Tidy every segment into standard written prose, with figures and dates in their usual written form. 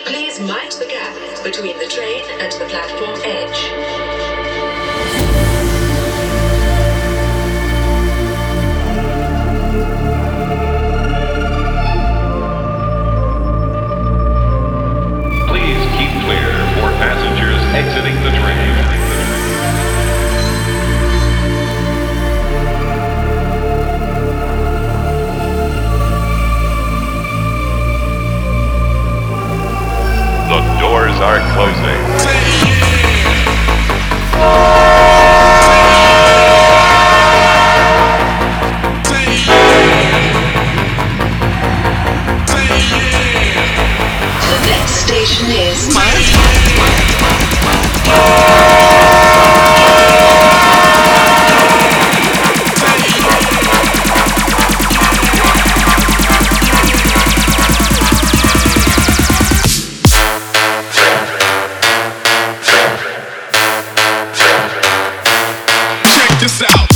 Please mind the gap between the train and the platform edge. Passengers exiting the train. The doors are closing. The next station is this out.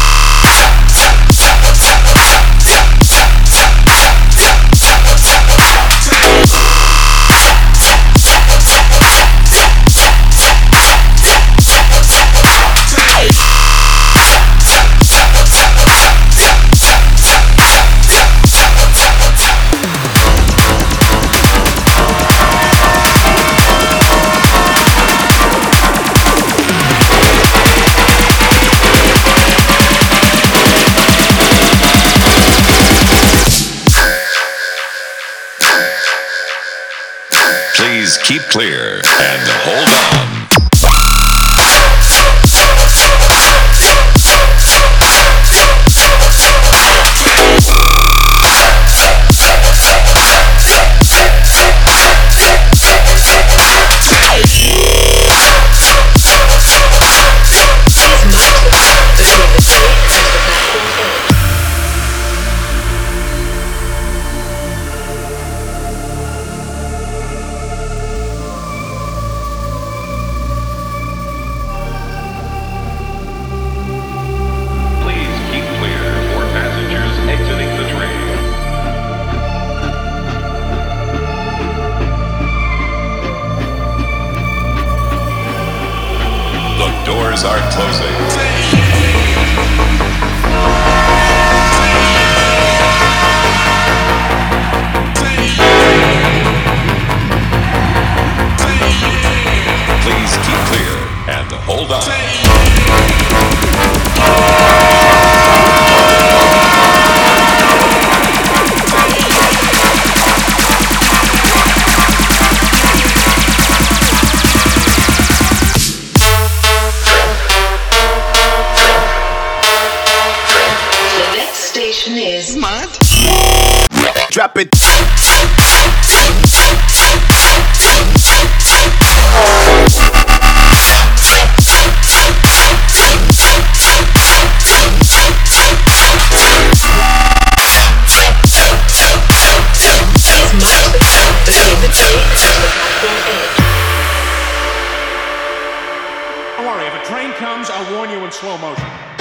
Please keep clear and hold on. Doors are closing. Please keep clear and hold on. Is mad. Drop it. Don't worry, if a train comes, I'll warn you in slow motion.